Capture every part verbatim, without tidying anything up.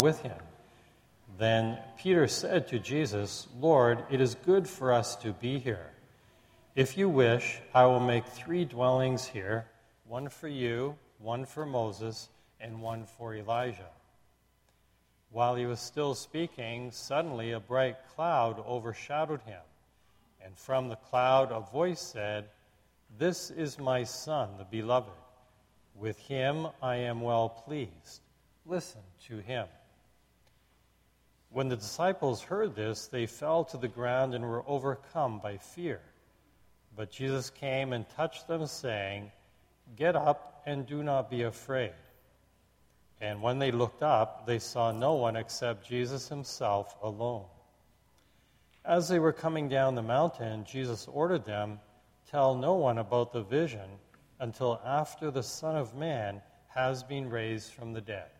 with him. Then Peter said to Jesus, "Lord, it is good for us to be here. If you wish, I will make three dwellings here, one for you, one for Moses, and one for Elijah." While he was still speaking, suddenly a bright cloud overshadowed him. And from the cloud a voice said, "This is my Son, the beloved. With him I am well pleased. Listen to him." When the disciples heard this, they fell to the ground and were overcome by fear. But Jesus came and touched them, saying, "Get up and do not be afraid." And when they looked up, they saw no one except Jesus himself alone. As they were coming down the mountain, Jesus ordered them, "Tell no one about the vision until after the Son of Man has been raised from the dead."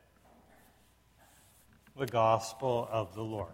The Gospel of the Lord.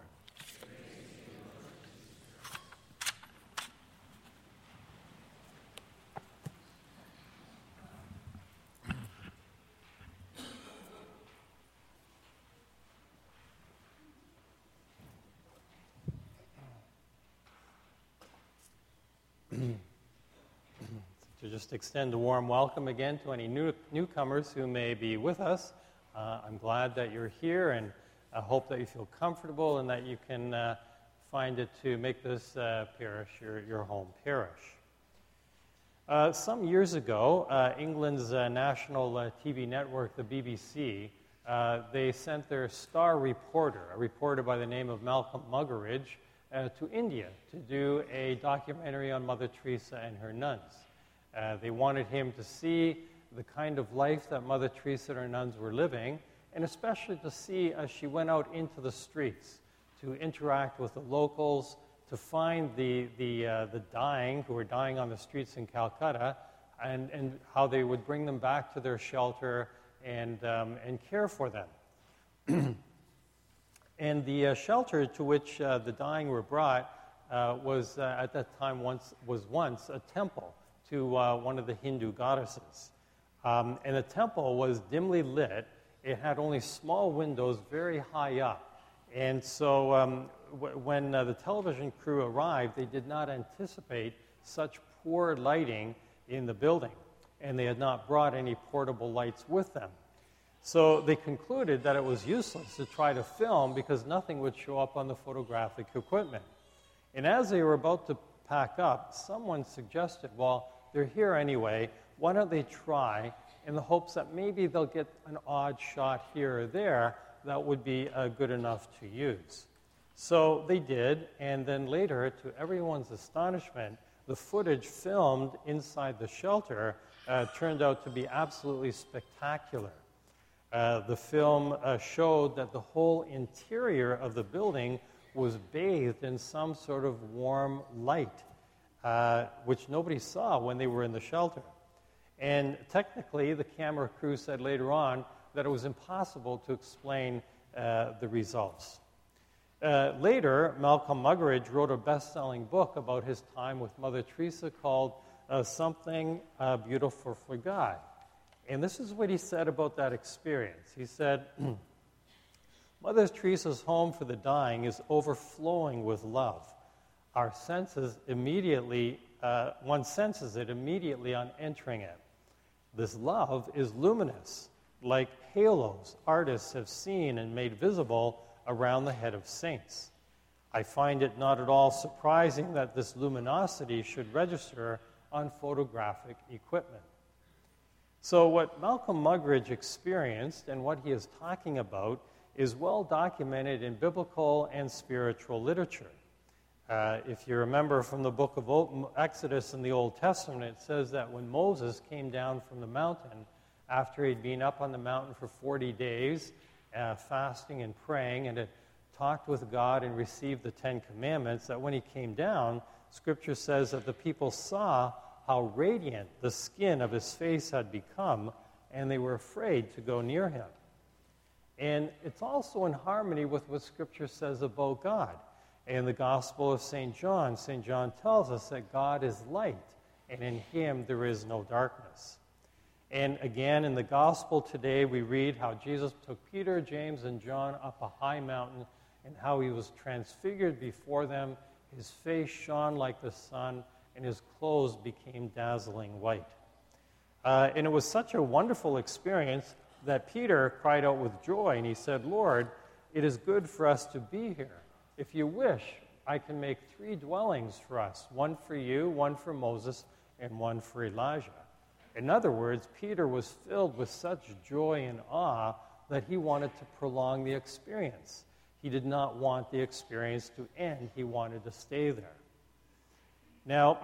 To just extend a warm welcome again to any new, newcomers who may be with us. Uh, I'm glad that you're here, and I hope that you feel comfortable and that you can uh, find it to make this uh, parish your, your home parish. Uh, some years ago, uh, England's uh, national uh, T V network, the B B C, uh, they sent their star reporter, a reporter by the name of Malcolm Muggeridge, uh, to India to do a documentary on Mother Teresa and her nuns. Uh, they wanted him to see the kind of life that Mother Teresa and her nuns were living, and especially to see as she went out into the streets to interact with the locals, to find the the uh, the dying who were dying on the streets in Calcutta, and, and how they would bring them back to their shelter and um, and care for them. And the uh, shelter to which uh, the dying were brought uh, was uh, at that time once was once a temple to uh, one of the Hindu goddesses. Um, and the temple was dimly lit. It had only small windows very high up. And so um, w- when uh, the television crew arrived, they did not anticipate such poor lighting in the building. And they had not brought any portable lights with them. So they concluded that it was useless to try to film because nothing would show up on the photographic equipment. And as they were about to pack up, someone suggested, well, they're here anyway, why don't they try in the hopes that maybe they'll get an odd shot here or there that would be uh, good enough to use. So they did, and then later, to everyone's astonishment, the footage filmed inside the shelter uh, turned out to be absolutely spectacular. Uh, the film uh, showed that the whole interior of the building was bathed in some sort of warm light, uh, which nobody saw when they were in the shelter. And technically, the camera crew said later on that it was impossible to explain uh, the results. Uh, later, Malcolm Muggeridge wrote a best-selling book about his time with Mother Teresa called uh, Something uh, Beautiful for God. And this is what he said about that experience. He said, Mother Teresa's home for the dying is overflowing with love. Our senses immediately, uh, one senses it immediately on entering it. This love is luminous, like halos artists have seen and made visible around the head of saints. I find it not at all surprising that this luminosity should register on photographic equipment. So what Malcolm Muggeridge experienced and what he is talking about is well documented in biblical and spiritual literature. Uh, if you remember from the book of Old, Exodus in the Old Testament, it says that when Moses came down from the mountain, after he'd been up on the mountain for forty days, uh, fasting and praying, and had talked with God and received the Ten Commandments, that when he came down, Scripture says that the people saw how radiant the skin of his face had become, and they were afraid to go near him. And it's also in harmony with what Scripture says about God. In the Gospel of Saint John, Saint John tells us that God is light, and in him there is no darkness. And again, in the gospel today, we read how Jesus took Peter, James, and John up a high mountain and how he was transfigured before them. His face shone like the sun, and his clothes became dazzling white. Uh, and it was such a wonderful experience that Peter cried out with joy, and he said, "Lord, it is good for us to be here. If you wish, I can make three dwellings for us, one for you, one for Moses, and one for Elijah." In other words, Peter was filled with such joy and awe that he wanted to prolong the experience. He did not want the experience to end. He wanted to stay there. Now,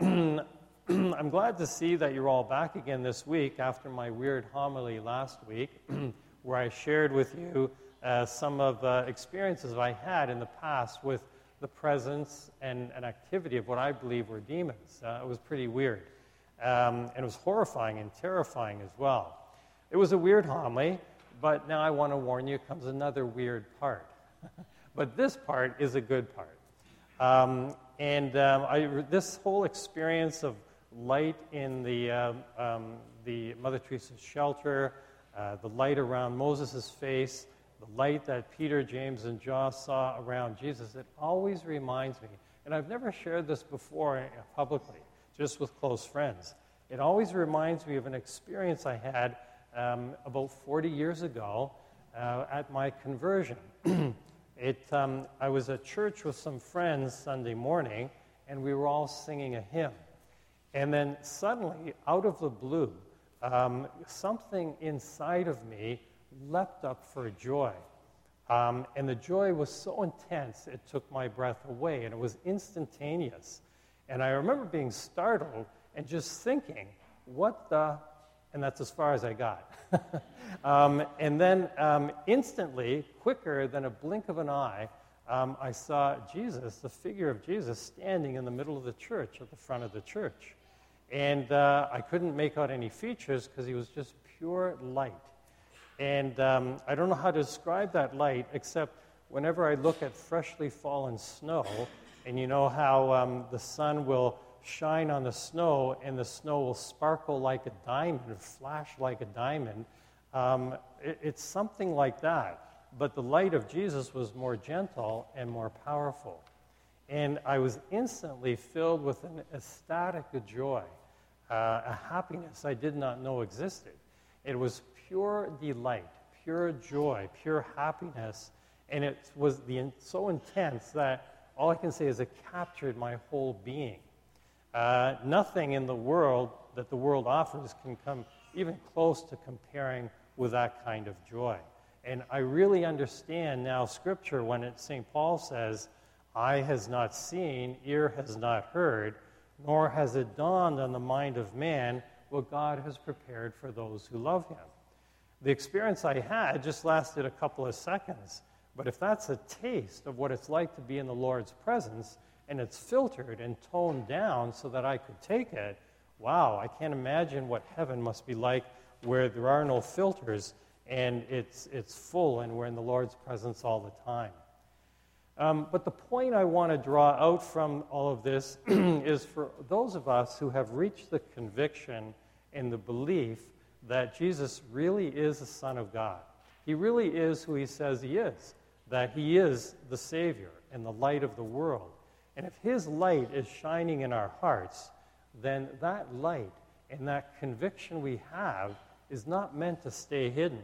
I'm glad to see that you're all back again this week after my weird homily last week, where I shared with you uh, some of the uh, experiences I had in the past with the presence and, and activity of what I believe were demons. Uh, it was pretty weird. Um, and it was horrifying and terrifying as well. It was a weird homily, but now I want to warn you, comes another weird part. But this part is a good part. Um, and um, I, this whole experience of light in the, uh, um, the Mother Teresa's shelter, uh, the light around Moses' face, the light that Peter, James, and John saw around Jesus, it always reminds me, and I've never shared this before publicly, just with close friends. It always reminds me of an experience I had um, about forty years ago uh, at my conversion. it, um, I was at church with some friends Sunday morning, and we were all singing a hymn. And then suddenly, out of the blue, um, something inside of me leapt up for joy. Um, and the joy was so intense, it took my breath away, and it was instantaneous. And I remember being startled and just thinking, what the, and that's as far as I got. um, and then um, instantly, quicker than a blink of an eye, um, I saw Jesus, the figure of Jesus, standing in the middle of the church, at the front of the church. And uh, I couldn't make out any features because he was just pure light. And um, I don't know how to describe that light, except whenever I look at freshly fallen snow, and you know how um, the sun will shine on the snow and the snow will sparkle like a diamond, or flash like a diamond. Um, it, it's something like that. But the light of Jesus was more gentle and more powerful. And I was instantly filled with an ecstatic joy, uh, a happiness I did not know existed. It was pure delight, pure joy, pure happiness. And it was the, so intense that all I can say is it captured my whole being. Uh, nothing in the world that the world offers can come even close to comparing with that kind of joy. And I really understand now Scripture when it, Saint Paul says, "Eye has not seen, ear has not heard, nor has it dawned on the mind of man what God has prepared for those who love him." The experience I had just lasted a couple of seconds. But if that's a taste of what it's like to be in the Lord's presence, and it's filtered and toned down so that I could take it, wow, I can't imagine what heaven must be like where there are no filters and it's, it's full and we're in the Lord's presence all the time. Um, but the point I want to draw out from all of this is for those of us who have reached the conviction and the belief that Jesus really is the Son of God. He really is who he says he is, that he is the Savior and the light of the world. And if his light is shining in our hearts, then that light and that conviction we have is not meant to stay hidden.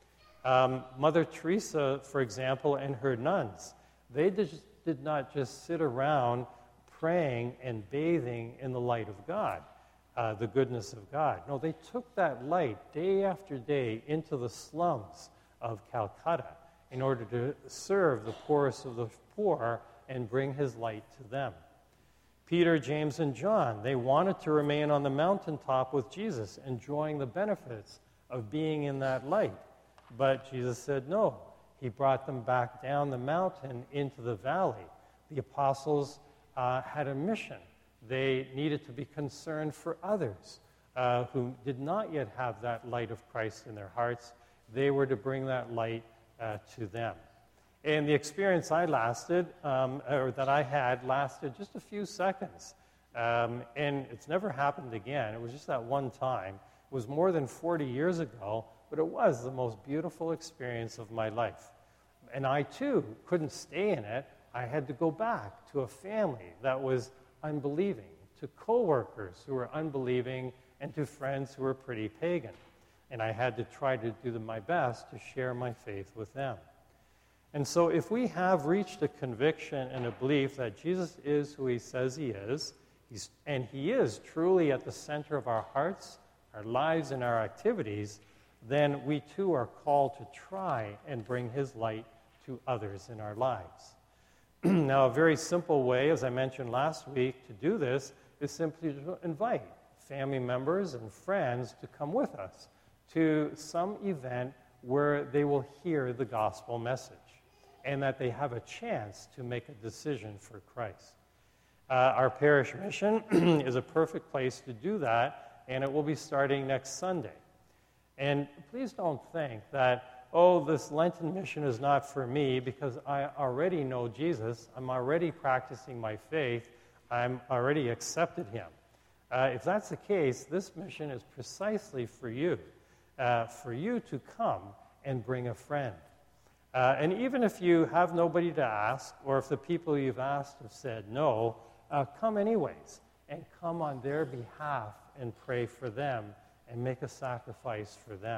Um, Mother Teresa, for example, and her nuns, they did, did not just sit around praying and bathing in the light of God, uh, the goodness of God. No, they took that light day after day into the slums of Calcutta in order to serve the poorest of the poor and bring his light to them. Peter, James, and John, they wanted to remain on the mountaintop with Jesus, enjoying the benefits of being in that light. But Jesus said no. He brought them back down the mountain into the valley. The apostles uh, had a mission. They needed to be concerned for others uh, who did not yet have that light of Christ in their hearts. They were to bring that light uh, to them. And the experience I lasted, um, or that I had, lasted just a few seconds. Um, and it's never happened again. It was just that one time was more than forty years ago, but it was the most beautiful experience of my life. And I, too, couldn't stay in it. I had to go back to a family that was unbelieving, to coworkers who were unbelieving, and to friends who were pretty pagan. And I had to try to do my best to share my faith with them. And so if we have reached a conviction and a belief that Jesus is who he says he is, he's, and he is truly at the center of our hearts, our lives, and our activities, then we too are called to try and bring his light to others in our lives. Now, a very simple way, as I mentioned last week, to do this is simply to invite family members and friends to come with us to some event where they will hear the gospel message and that they have a chance to make a decision for Christ. Uh, our parish mission is a perfect place to do that, and it will be starting next Sunday. And please don't think that, oh, this Lenten mission is not for me because I already know Jesus, I'm already practicing my faith, I'm already accepted him. Uh, if that's the case, this mission is precisely for you, uh, for you to come and bring a friend. Uh, and even if you have nobody to ask, or if the people you've asked have said no, uh, come anyways, and come on their behalf and pray for them and make a sacrifice for them,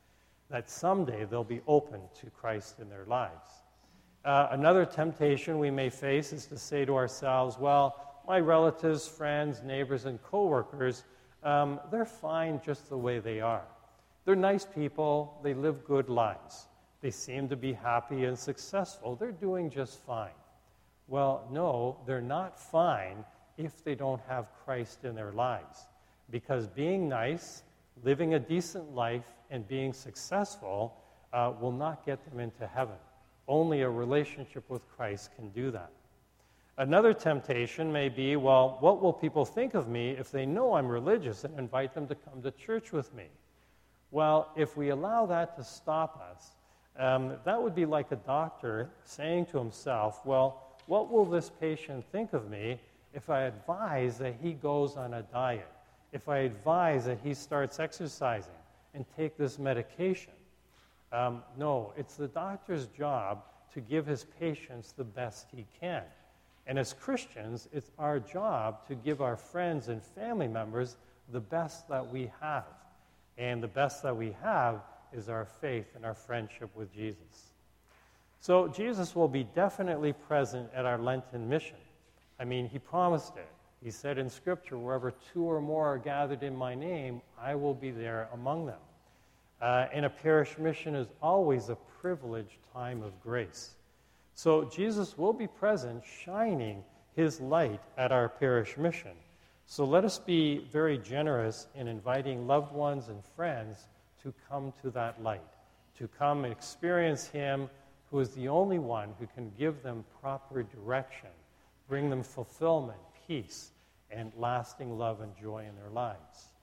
that someday they'll be open to Christ in their lives. Uh, another temptation we may face is to say to ourselves, well, my relatives, friends, neighbors, and coworkers, um, they're fine just the way they are. They're nice people, they live good lives. They seem to be happy and successful. They're doing just fine. Well, no, they're not fine if they don't have Christ in their lives. Because being nice, living a decent life, and being successful uh, will not get them into heaven. Only a relationship with Christ can do that. Another temptation may be, well, what will people think of me if they know I'm religious and invite them to come to church with me? Well, if we allow that to stop us, um, that would be like a doctor saying to himself, well, what will this patient think of me if I advise that he goes on a diet, if I advise that he starts exercising and take this medication? Um, no, it's the doctor's job to give his patients the best he can. And as Christians, it's our job to give our friends and family members the best that we have. And the best that we have is our faith and our friendship with Jesus. So Jesus will be definitely present at our Lenten mission. I mean, he promised it. He said in Scripture, wherever two or more are gathered in my name, I will be there among them. Uh, and a parish mission is always a privileged time of grace. So Jesus will be present, shining his light at our parish mission. So let us be very generous in inviting loved ones and friends to come to that light, to come and experience him who is the only one who can give them proper direction, bring them fulfillment, peace, and lasting love and joy in their lives.